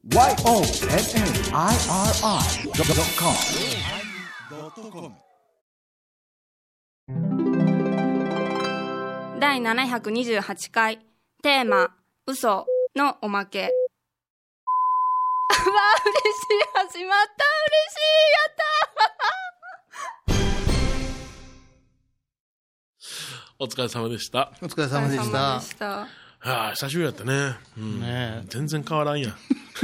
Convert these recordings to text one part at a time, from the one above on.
YONNIRI.com 第728回テーマ嘘のおまけ。うわ嬉しい、始まった、嬉しい、やったお疲れ様でした。 お疲れ様でした。 はあ、久しぶりやったね。うん、ね全然変わらんやん。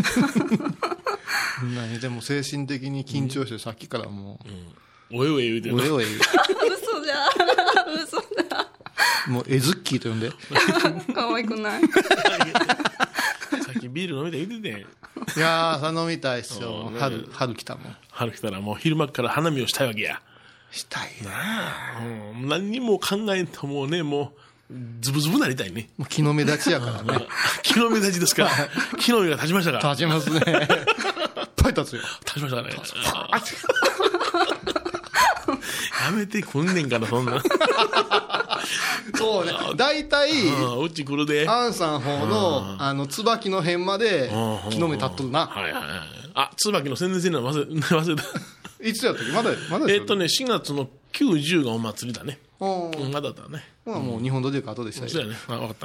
でも精神的に緊張してさっきからもう、おえおえ言うてる。 おえおえ言うてる。 嘘じゃ嘘だ。 もうエズッキーと呼んで。 可愛くない。 さっきビール飲みたい言うてて。 いやー、飲みたいっすよ。春来たもん。 春来たらもう昼間から花見をしたいわけや。 したいなあ、何にも考えんともうね、もうズブズブなりたいね。 もう気の目立ちやからね。 気の目立ちですか。気の目が立ちましたか。 立ちますね。いっぱい立つよ。 立ちましたね。やめてくんねんからそんな。 そうね。大体うち来るで。 アンさん方の椿の辺まで気の目立っとるな。 はいはい。あ、椿の宣伝せんの忘れた。 いつやったっけ？まだ 4月の9、10がお祭りだね。まだだね。 もう日本土でか後でしたよ。 そうやね。あ、わかった。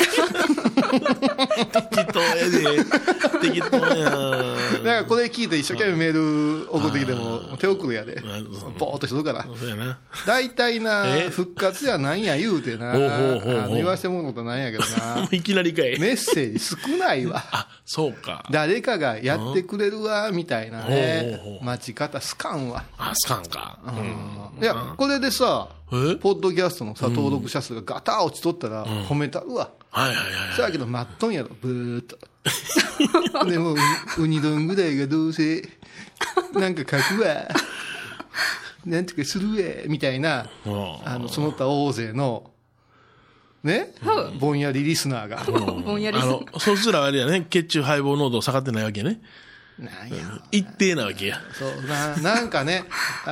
適当やで。適当や。だからこれ聞いて一生懸命メール送ってきても手遅れやで。ぼーっとしとるから。 そうやな。 大体な、復活やなんや言うてな。言わしてもらうことなんやけどな。 いきなりかい。 メッセージ少ないわ。 あ、そうか。 誰かがやってくれるわ、みたいなね。待ち方すかんわ。 あ、すかんか。 いや、これでさ、ポッドキャストのさ、登録者数がガター落ちとったら褒めたるわ。 はいはいはい。 そうやけど、待っとんやろ、ブーっと。でも、ウニ丼ぐらいがどうせ、なんか書くわ。なんとかするわ。みたいな、その他大勢の、ね、ぼんやりリスナーが。 ぼんやりリスナー。 そしたらあれやね、血中配合濃度下がってないわけね。 なんや一定なわけや。 そうなんかね、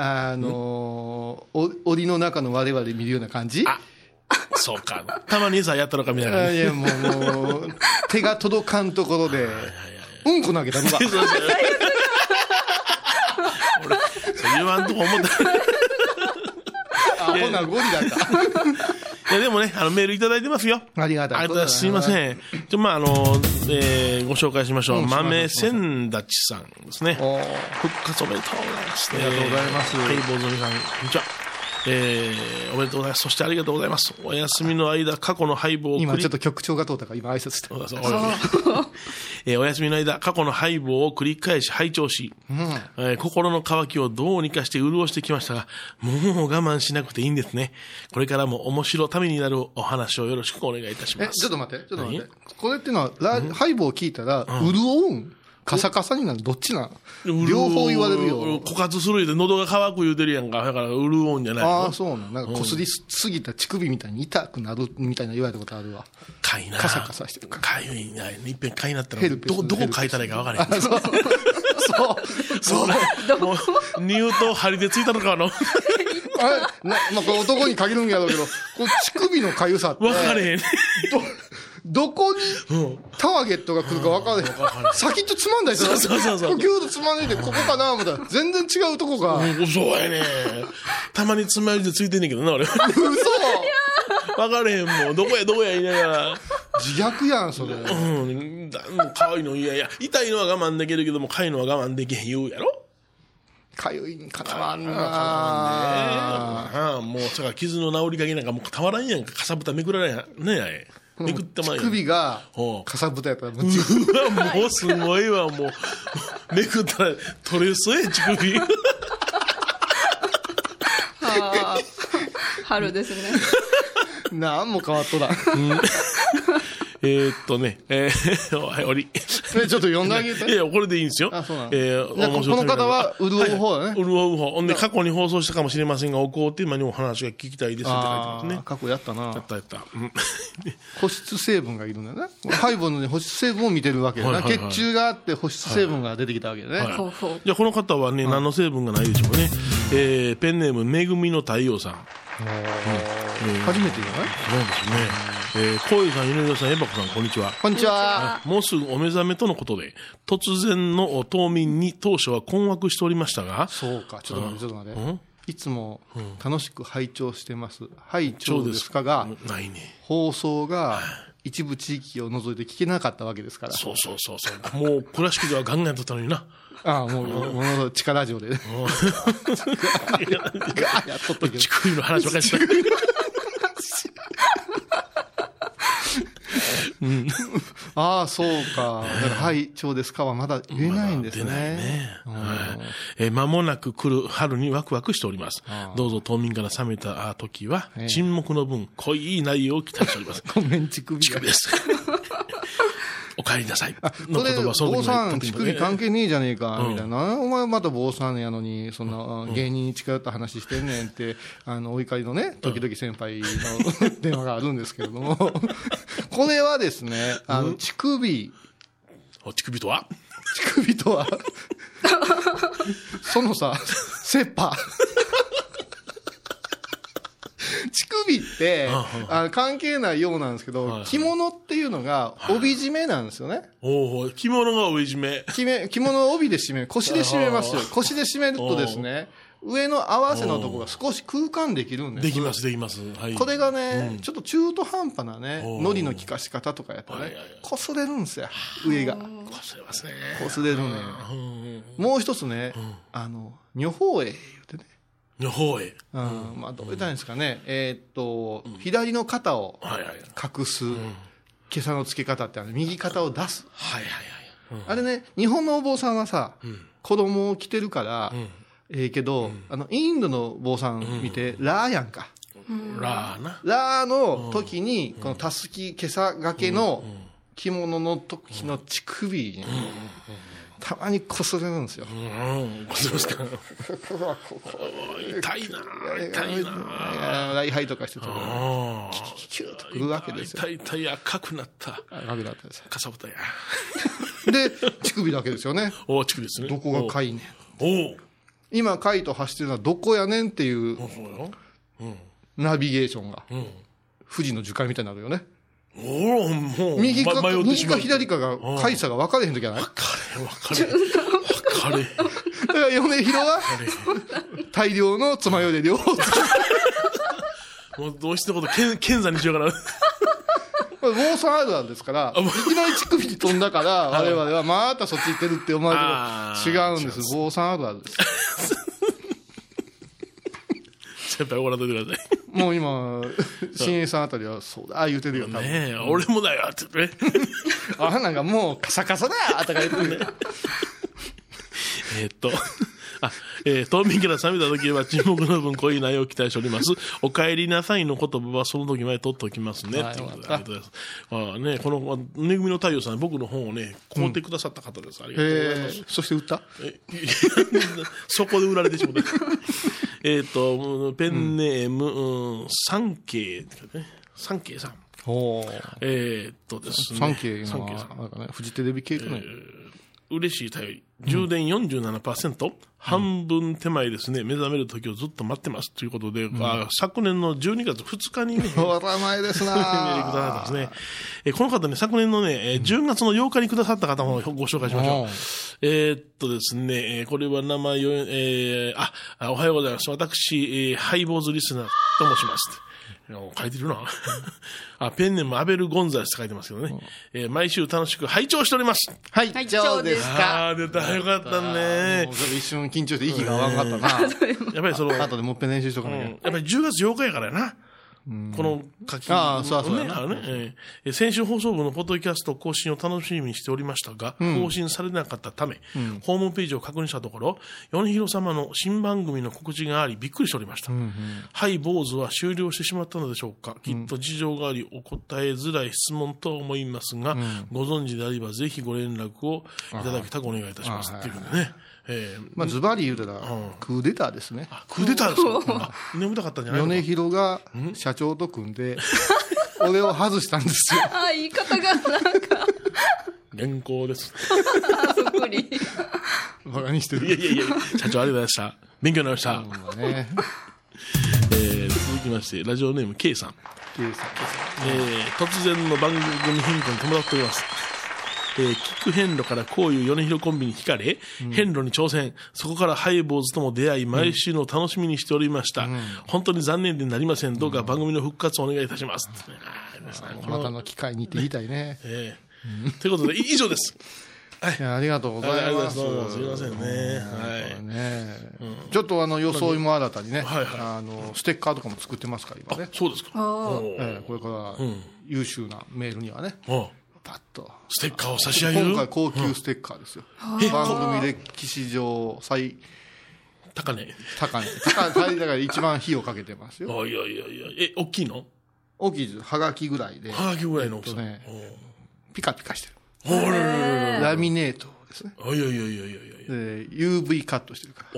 檻の中の我々見るような感じ。 あ、そうか。たまにさ、やったのかみたいな。 いや、もう、手が届かんところで、うんこ投げたのか。そう言わんとこ思った。 ほな、ゴリだった。 いや、でもね、メールいただいてますよ。 ありがたい。 すいません。ご紹介しましょう。豆千立さんですね。復活おめでとうございますね。 ありがとうございます。 はい、坊主みさん、こんにちは。おめでとうございます。そしてありがとうございます。お休みの間、過去の敗北を今ちょっと局長が通ったから今挨拶して。 お休みの間、過去の敗北を繰り返し拝聴し、心の渇きをどうにかして潤してきましたが、もう我慢しなくていいんですね。これからも面白ためになるお話をよろしくお願いいたします。 ちょっと待って。これってのは、敗北を聞いたら、潤うんカサカサになるどっちなの？両方言われるよ。 枯渇するで喉が渇く言うてるやんか。だから潤うんじゃないの？ ああ、そうなの。なんかこすりすぎた乳首みたいに痛くなるみたいな言われたことあるわ。 かいな。 カサカサしてる。 かゆいな。いっぺんかいなったら、どこかいたらいいか分からへん。 そう。 もう、乳頭針でついたのかな。 これ男に限るんやろうけど、こう乳首のかゆさって。 分かれへん。 どこにターゲットが来るか分からへん。先っちょつまんだりする。 そう。 ギューッとつまんでて、ここかな思ったら、全然違うとこが。 そうやね。たまにつまりでついてんねんけどな、俺。 嘘分かれへんもん。どこや言いながら。 自虐やん、それ。 かわいいの嫌や。痛いのは我慢できるけども、かゆいのは我慢できへん言うやろ？ かゆいんかなわんなもう、それから傷の治りかけなんかもうたまらんやんか。かさぶためくられやん。ねえ。めくってまんやん。 乳首が、かさぶたやったらうわ、もうすごいわ、もう。めくったら取れそうや、乳首。 春ですね。 なんも変わっとらん。 はい、おり。 ちょっと読んであげて。 いや、これでいいんですよ。 あ、そうなの。 この方は、潤う方だね。 潤う方。ほんで、過去に放送したかもしれませんが、おこうテーマにお話が聞きたいですって書いてますね。 過去やったな。 やった。 保湿成分がいるんだよね。ハイボの保湿成分を見てるわけだな。血中があって保湿成分が出てきたわけだね。 じゃあ、この方はね、何の成分がないでしょうね。ペンネーム、めぐみの太陽さん。 初めてじゃない？ そうですね。こういうさん、井上さん、エバコさん、こんにちは。 こんにちは。 もうすぐお目覚めとのことで、突然の冬眠に当初は困惑しておりましたが、 そうか、ちょっと待って。いつも楽しく拝聴してます。拝聴ですかが、 ないね。 放送が一部地域を除いて聞けなかったわけですから。 そう。もう、倉敷ではガンガンとったのにな。 ああ、もう、地下ラジオで。やっとっとけど。 地区の話ばかりした。 ああ、そうか。だから、はい、長ですかはまだ言えないんですね。 出ないね。間もなく来る春にワクワクしております。どうぞ冬眠から覚めた時は、沈黙の分、濃い内容を期待しております。 ごめん、乳首です。お帰りなさい。 の言葉、坊さん、乳首関係ねえじゃねえか、みたいな。お前また坊さんやのに、そんな芸人に近寄った話してんねんって、お怒りのね、時々先輩の電話があるんですけれども、これはですね、乳首。 乳首とはそのさ、切羽。乳首って関係ないようなんですけど、着物っていうのが帯締めなんですよね。 着物が帯締め。 着物を帯で締め、腰で締めますよ。腰で締めるとですね、上の合わせのところが少し空間できるんです。 できます。はい、 これがね、ちょっと中途半端なね、糊の効かし方とかやったらね、擦れるんですよ、上が。 擦れますね。 擦れるね。もう一つね、女法絵言うてね。 女法絵。 まあ、どう言ったらいいんですかね。左の肩を隠す、今朝の付け方って右肩を出す。あれね、日本のお坊さんはさ、子供を着てるから、けど、インドの坊さん見て、ラーやんか。 ラーな。 ラーの時に、このたすき、今朝掛けの着物の時の乳首に、たまに擦れるんですよ。 擦れますか。痛いな。 礼拝とかしてたら、キューッとくるわけですよ。 痛い、赤くなった。 赤くなったです。 かさぶたや。 で、乳首だけですよね。 乳首ですね。 どこがかいねん。今、カイト走ってるのはどこやねんっていう、ナビゲーションが、富士の樹海みたいになるよね。右か左かが、カイサが分かれへんときはない？ 分かれ。 だから米広は、大量のつまようで両方もうどうしてこと剣山にしようかな。 これ坊さんあるあるですから、いきなり乳首に飛んだから、我々はまたそっち行ってるって思われるけど、違うんです。坊さんあるあるです。 先輩、怒らんといてください。 もう今、新栄さんあたりは、そうだ、言うてるよ、多分。 ねえ、俺もだよ、ってね。 なんかもう、カサカサだとか言ってるね。 冬眠から覚めた時は沈黙の分濃い内容を期待しております。お帰りなさいの言葉はその時まで取っておきますね。ということで、ありがとうございます。この、めぐみの太陽さん、僕の本をね、買うてくださった方です。ありがとうございます。 そして売った？ そこで売られてしまった。ペンネーム、三慶ね。三慶さん。ですね。 三慶さん。なんかね、フジテレビ系かね。 嬉しい頼り。充電 47%、半分手前ですね。目覚める時をずっと待ってます。ということで、昨年の12月2日にね。 お名前ですなぁ。ですね。この方ね、昨年のね、10月の8日にくださった方もご紹介しましょう。ですね、これは名前おはようございます。私、ハイボーズリスナーと申します。書いてるな。ペンネームアベル・ゴンザレスって書いてますけどね。毎週楽しく拝聴しております。 拝聴ですか。 出た。よかったね。 一瞬緊張して息が合わんかったな。やっぱり後でもっぺん練習しとかなきゃ。 やっぱり10月8日やからやな。この書きね。先週放送部のポッドキャスト更新を楽しみにしておりましたが、更新されなかったため、ホームページを確認したところ、米広様の新番組の告知があり、びっくりしておりました。はい、坊主は終了してしまったのでしょうか。きっと事情があり、お答えづらい質問と思いますが、ご存知であれば、ぜひご連絡をいただけたらお願いいたします。っていうことでね。 ズバリ言うたら、クーデターですね。 クーデターですか。眠たかったんじゃないのか。 米広が社長と組んで、俺を外したんですよ。 言い方がなんか。 原稿です。 そっくり。 バカにしてる。 いや、社長ありがとうございました。勉強になりました。 ね。 続ききまして、ラジオネーム K さん。 K さん突然の番組変更に伴っております。聞く遍路からこういう米広コンビに惹かれ、遍路に挑戦、そこからハイボーズとも出会い、毎週の楽しみにしておりました。本当に残念でなりません。どうか番組の復活をお願いいたします。 またの機会に行ってみたいね。 ということで、以上です。 いや、ありがとうございます。 すみませんね。 ちょっと装いも新たにね、ステッカーとかも作ってますから、今ね。 そうですか。 これから優秀なメールにはね、パッと。 ステッカーを差し上げる。 今回高級ステッカーですよ。番組歴史上最高値。 だから一番費用かけてますよ。 いや、大きいの？ 大きいです。はがきぐらいで。 はがきぐらいの大きさ。 ピカピカしてる。ラミネートですね。UV カットしてるから。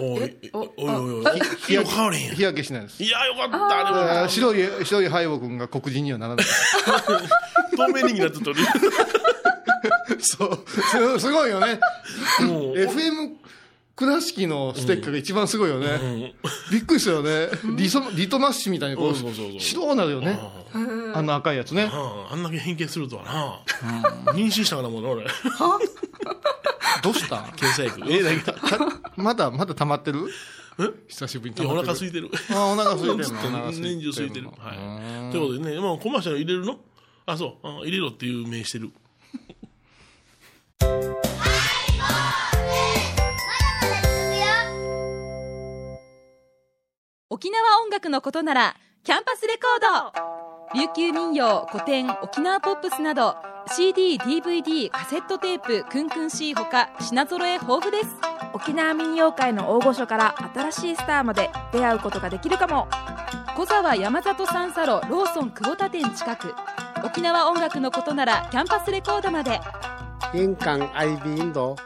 日焼けしないです。 いや、よかった。 白いハイボ君が黒人にはならない。 透明人になってとる。 そう。すごいよね。FM 倉敷のステッカーが一番すごいよね。びっくりしたよね。リトマス紙みたいにこう白になるよね。あの赤いやつね。 あんだけ変形するとはな。妊娠したからもう俺。 どうした検査薬。 まだ溜まってる？久しぶりに溜まってる。 お腹空いてる。 お腹空いてるの。 年中空いてる。ということでね、コマーシャル入れるの？そう。入れろっていう名してる。 沖縄音楽のことならキャンパスレコード。琉球民謡、古典、沖縄ポップスなど CD、DVD、カセットテープ、クンクン C ほか品揃え豊富です。 沖縄民謡界の大御所から新しいスターまで出会うことができるかも。 小沢山里三佐路ローソン久保田店近く。沖縄音楽のことならキャンパスレコードまで。 印鑑アイビーンド。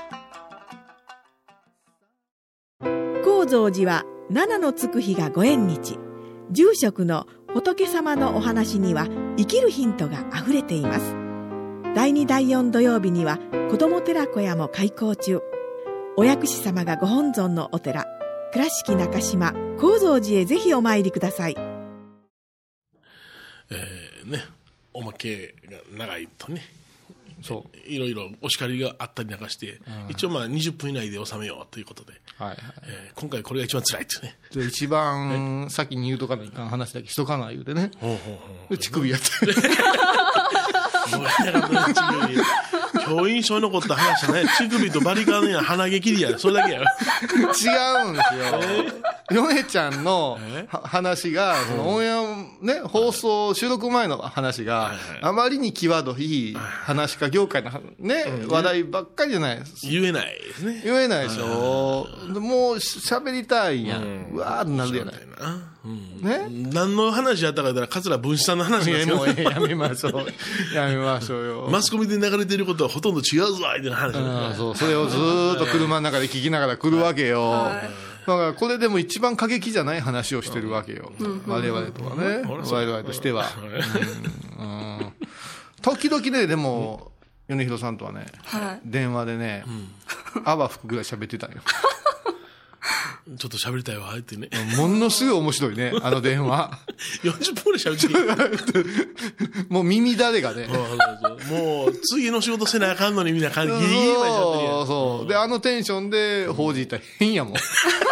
高蔵寺は七のつく日がご縁日。住職の仏様のお話には生きるヒントがあふれています。第2第4土曜日には子ども寺小屋も開校中。お薬師様がご本尊のお寺、倉敷中島・高蔵寺へぜひお参りください。 おまけが長いとね、いろいろお叱りがあったりなんかして、一応20分以内で収めようということで、今回これが一番辛いっていうね。 一番先に言うとかないかん話だけしとかない言うてね。乳首やって。教員証に残った話じゃない。乳首とバリカンや鼻毛切りや。それだけやろ。 違うんですよ。ヨネちゃんの話が、オンエアね、放送、収録前の話が、あまりに際どい話家業界のね、話題ばっかりじゃないです。 言えないですね。 言えないでしょ。もう喋りたいやん。うわーってなるやない。 ね、何の話やったか言ったら桂文枝さんの話ですよ。 もうやめましょう。やめましょうよ。 マスコミで流れてることはほとんど違うぞ相手の話。 そう、それをずーっと車の中で聞きながら来るわけよ。だからこれでも一番過激じゃない話をしてるわけよ。我々とはね。我々としては。時々ね、でも、米広さんとはね、電話でね、泡吹くぐらい喋ってたんよ。 ちょっと喋りたいわってね。 ものすごい面白いね、あの電話。 40分ぐらい喋ってもう耳だれがね。 もう次の仕事せなあかんのにみんなギリギリまで喋ってるやん。 そう。で、あのテンションで報じたら変やもん。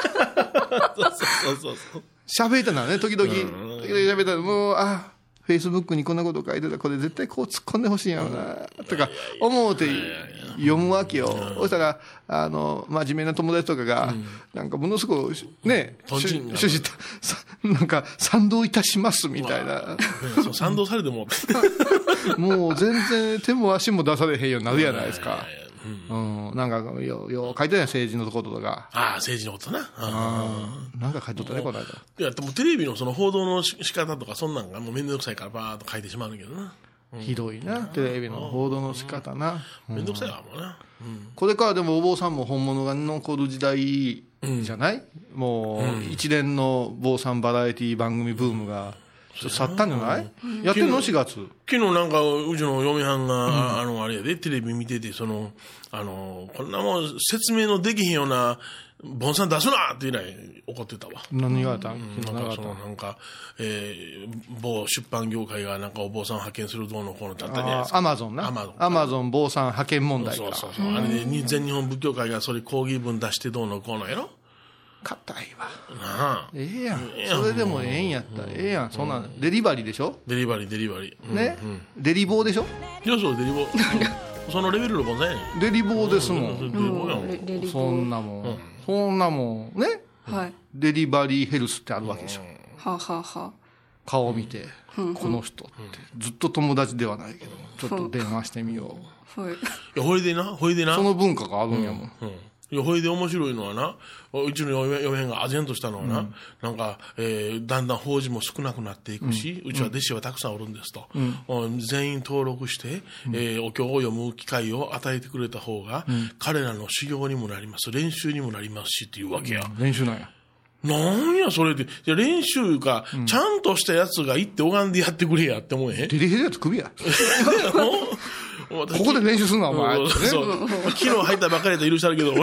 喋りたなね、時々喋ったら、もう、フェイスブックにこんなこと書いてたら、これ絶対こう突っ込んでほしいんやろな、とか思うて読むわけよ。そしたら、真面目な友達とかが、なんかものすごくね、なんか賛同いたしますみたいな。 賛同されても。 もう全然手も足も出されへんようになるじゃないですか。なんか書いてたやん、政治のこととか。 政治のことな。 なんか書いとったね、この間。 いや、でもテレビのその報道の仕方とか、そんなんがもうめんどくさいからバーっと書いてしまうんだけどな。 ひどいな、テレビの報道の仕方な。 めんどくさいわ、もうな。 これからでもお坊さんも本物が残る時代じゃない？もう一連の坊さんバラエティ番組ブームが去ったんじゃない？やってんの ?4 月。 昨日なんか、うちの嫁はんが、あれやで、テレビ見てて、こんなもん説明のできへんような、ボンさん出すなって言うない怒ってたわ。 何言われたん？ 某出版業界がなんかお坊さんを派遣するどうのこうのだったじゃないですか。 アマゾンな。アマゾン坊さん派遣問題か。 そう。あれで、全日本仏教会がそれ抗議文出してどうのこうのやろ？ 硬いわ。 なあ。 ええやん。それでもええんやったらええやん。そんなデリバリーでしょ？ デリバリー。 ね。デリボーでしょ？ いや、そう、デリボー。そのレベルのボンさんやねん。 デリボーですもん。 デリボーやもん。 そんなもん。ね。 はい。 デリバリーヘルスってあるわけでしょ。 ははは。 顔を見て、この人ってずっと友達ではないけどちょっと電話してみよう。 はい。 いや、ほいでな。 その文化があるんやもん。 いや、ほいで面白いのはな、うちの嫁が唖然としたのはな、なんか、だんだん法事も少なくなっていくし、うちは弟子はたくさんおるんですと。全員登録して、お経を読む機会を与えてくれた方が、彼らの修行にもなります、練習にもなりますしっていうわけや。 練習なんや。 なんや、それで。じゃ練習か、ちゃんとしたやつが行って拝んでやってくれやって思えへん？ デリヘルやつ首や。 ここで練習すんな、お前。 そう。昨日入ったばかりで許したるけど。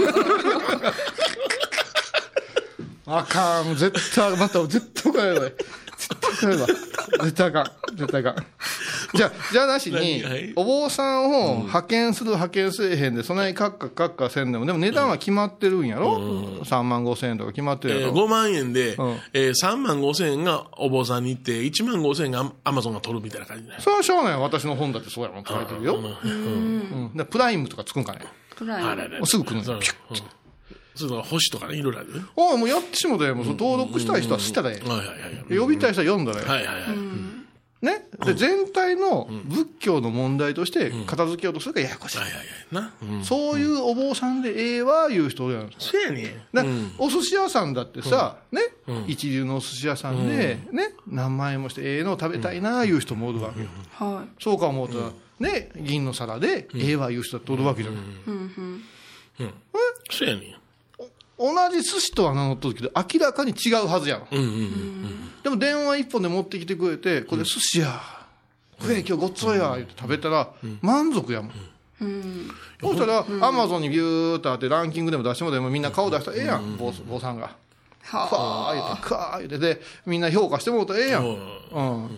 あかん。絶対帰るわ。絶対あかん。じゃあなしに、お坊さんを派遣する派遣せえへんで、そんなにカッカせんでも、でも値段は決まってるんやろ？ 3万5千円とか決まってるやろ？ 5万円で、3万5千円がお坊さんに行って、1万5千円がアマゾンが取るみたいな感じだよ。 それはしょうがない。私の本だってそうやもん、書いてるよ。プライムとかつくんかね。 プライム。 すぐ来るんだよ。 そうだ、星とかね、いろいろある。 もうやってしもたよ。登録したい人はしたらええ。呼びたい人は読んだらええ。ね。で、全体の仏教の問題として片付けようとするからややこしい。そういうお坊さんでええわ、いう人おるやん。 そうやね。 お寿司屋さんだってさ、ね。一流のお寿司屋さんで、ね。何万円もしてええのを食べたいな、いう人もおるわけよ。そうか思うたら、ね。銀の皿でええわ、いう人だっておるわけじゃない。 そうやね。 同じ寿司とは名乗ったけど明らかに違うはずやん。でも電話一本で持ってきてくれて、これ寿司や、これ今日ごっつおや言って食べたら満足やもん。そしたらアマゾンにビューッとあってランキングでも出してもらってみんな顔出したらええやん、坊さんがクワー言ってでみんな評価してもらったらええやん。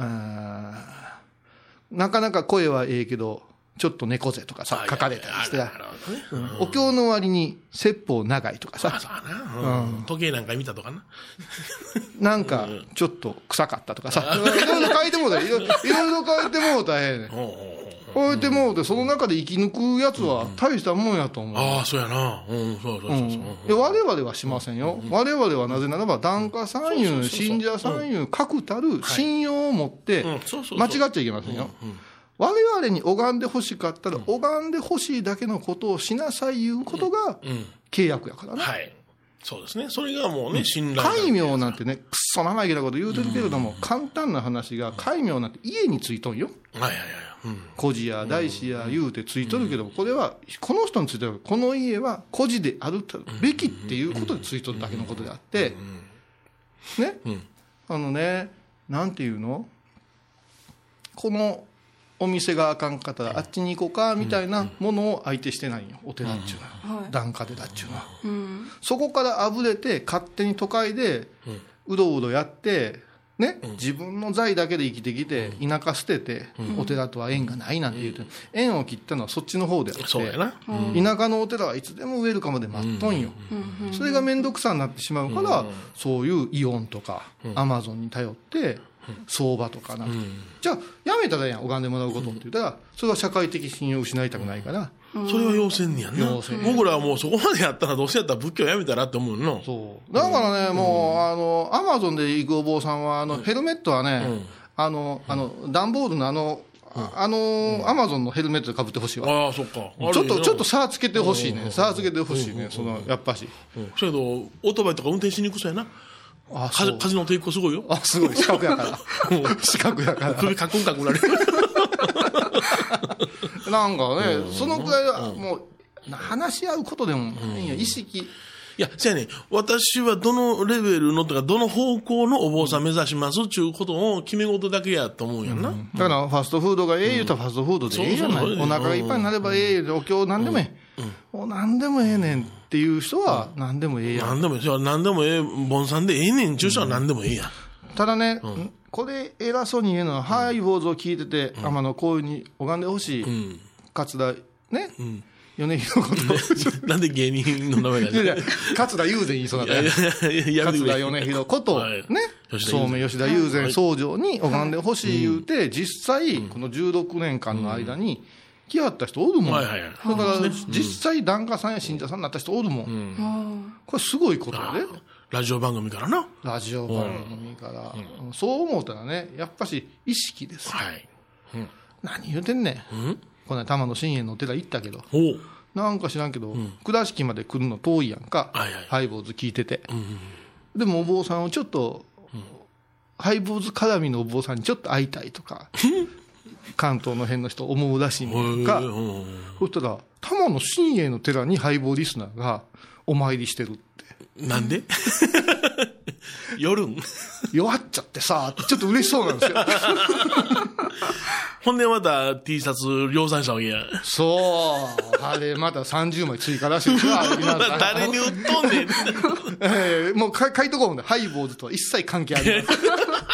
なかなか声はええけどちょっと猫背とかさ書かれたりして、お経の割に説法長いとかさ、 時計なんか見たとかな、 なんかちょっと臭かったとかさ、いろいろ書いてもうたらいろいろ書いてもうたらええねん。書いてもうてその中で生き抜くやつは大したもんやと思う。 ああ、そうやな。そう我々はしませんよ。我々はなぜならば檀家さんいう信者さんいう確たる信用を持って間違っちゃいけませんよ。我々に拝んでほしかったら、拝んでほしいだけのことをしなさいいうことが契約やからね。 はい。そうですね。それがもうね、信頼。 戒名なんてね、くっそ生意気なこと言うてるけれども、簡単な話が、戒名なんて家についとんよ。孤児や大師や言うてついとるけども、これは、この人についてる、この家は孤児であるべきっていうことでついとるだけのことであって、ね、なんていうの？この、お店があかんかったらあっちに行こうかみたいなものを相手してないよ、お寺っちゅうのは、檀家でだっちゅうのは、そこからあぶれて勝手に都会でうどうどやってね、自分の財だけで生きてきて田舎捨ててお寺とは縁がないなんて言うて、縁を切ったのはそっちの方であって、田舎のお寺はいつでもウェルカムで待っとんよ。それが面倒くさになってしまうから、そういうイオンとかアマゾンに頼って相場とかな、じゃあやめたらやん、拝んでもらうことって言ったら、それは社会的信用を失いたくないから、 それは要せんねやんな。僕らはもうそこまでやったらどうせやったら仏教やめたらって思うの。 そうだからね、もうアマゾンで行くお坊さんはヘルメットはね、段ボールのアマゾンのヘルメットでかぶってほしいわ。 ああ、そっか。 ちょっと差つけてほしいね。差つけてほしいね。やっぱし。 そやけどオートバイとか運転しにくそうやな。風の抵抗すごいよ。 すごい。四角やから。四角やから。 首カクンカクンなる。 なんかね、そのくらいはもう話し合うことでもいいよ。意識いや、せやね、私はどのレベルのとか、どの方向のお坊さん目指しますっていうことを決め事だけやと思うやんな。 だからファストフードがええ言うたらファストフードでええじゃない。お腹がいっぱいになればええ言うて、お経なんでもええ。なんでもええねんっていう人はなんでもええやん。 なんでもええ、盆さんでええねんちゅう人はなんでもええやん。 ただね、これ偉そうに言うのは、ハイ坊主を聞いてて、天野こういうに拝んでほしい。桂、ね。米広こと。 なんで芸人の名前がね。 いやいや、桂友禅言いそうなった。桂米広こと、ね。そうめん吉田友禅僧正に拝んでほしい言うて、実際、この16年間の間に、来はった人おるもん。だから、実際、檀家さんや信者さんになった人おるもん。これすごいことやで。 ラジオ番組からな。 ラジオ番組から。そう思ったらね、やっぱし意識です。何言うてんねん。この玉野真円のお寺行ったけど、なんか知らんけど、倉敷まで来るの遠いやんか、ハイボーズ聞いてて。でもお坊さんをちょっと、ハイボーズ絡みのお坊さんにちょっと会いたいとか、関東の辺の人思うらしいねんか。そしたら、玉野真円の寺にハイボーリスナーがお参りしてるって。 なんで夜ん弱っちゃってさ、ちょっと嬉しそうなんですよ。 ほんでまた T シャツ量産したわけや。 そう。あれまた30枚追加らしいですよ。 誰に売っとんねん。 もう書いとこうもんね。ハイボーズとは一切関係ありません。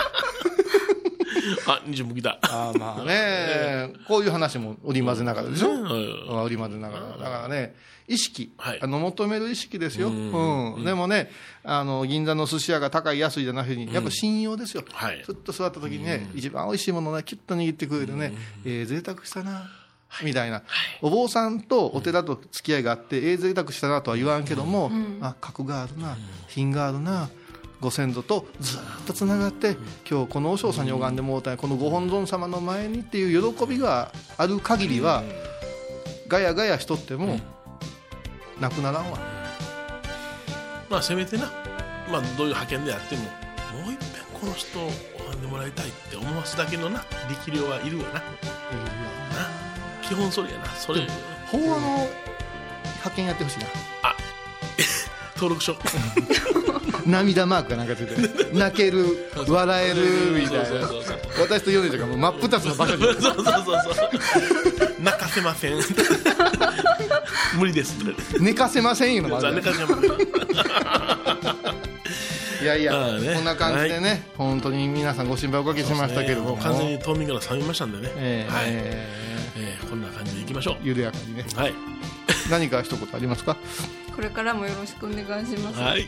あ、20分来た。 まあね、こういう話も織り交ぜながらでしょ。織り交ぜながら。だからね、意識、求める意識ですよ。でもね、銀座の寿司屋が高い安いじゃなくてに、やっぱ信用ですよ。ふっと座った時にね、一番美味しいものをね、キュッと握ってくれるね、贅沢したな、みたいな。お坊さんとお寺と付き合いがあって、贅沢したなとは言わんけども、格があるな、品があるな、ご先祖とずっとつながって、今日この和尚さんに拝んでもうたこのご本尊様の前にっていう喜びがある限りは、ガヤガヤしとってもなくならんわ。 まあせめてな、まあどういう派遣であっても、もう一遍この人を拝んでもらいたいって思わすだけのな力量はいるわな。基本それやな。それ法話の派遣やってほしいな。 登録書涙マークがなんかついて泣ける笑えるみたいな。私と米ちゃんがもう真っ二つの場所に。 そう泣かせません。無理です。 寝かせませんよのまず。いやいや、こんな感じでね、本当に皆さんご心配おかけしましたけれども、 完全に冬眠から冷めましたんでね。こんな感じでいきましょう。 緩やかにね。何か一言ありますか？ これからもよろしくお願いします。 はい。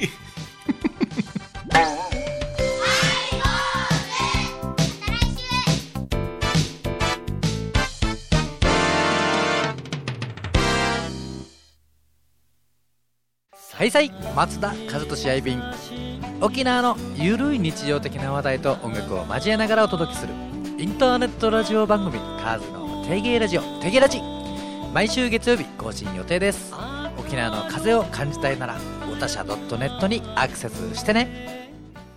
はいさい、松田和俊愛便。沖縄のゆるい日常的な話題と音楽を交えながらお届けするインターネットラジオ番組カーズの定芸ラジオ定芸ラジ。毎週月曜日更新予定です。沖縄の風を感じたいならおたしゃ .net にアクセスしてね。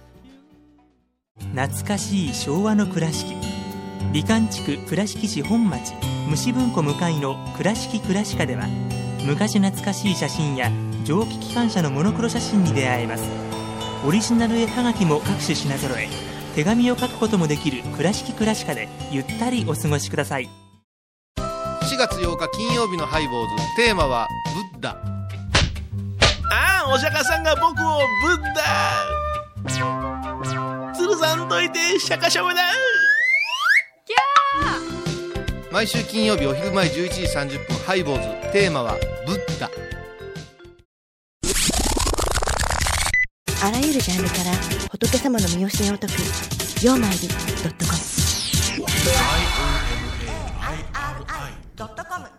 懐かしい昭和の倉敷、美観地区倉敷市本町虫文庫向かいの倉敷倉歯科では、昔懐かしい写真や蒸気機関車のモノクロ写真に出会えます。オリジナル絵はがきも各種品揃え、手紙を書くこともできる倉敷倉歯科でゆったりお過ごしください。 4月8日金曜日のハイボーズ、テーマはブッダ。 お釈迦さんが僕をブッダ鶴さんといて釈迦様だ。 キャー。毎週金曜日お昼前11時30分ハイボーズ、テーマはブッダ。 あらゆるジャンルから仏様の身教えを説くようまいり.com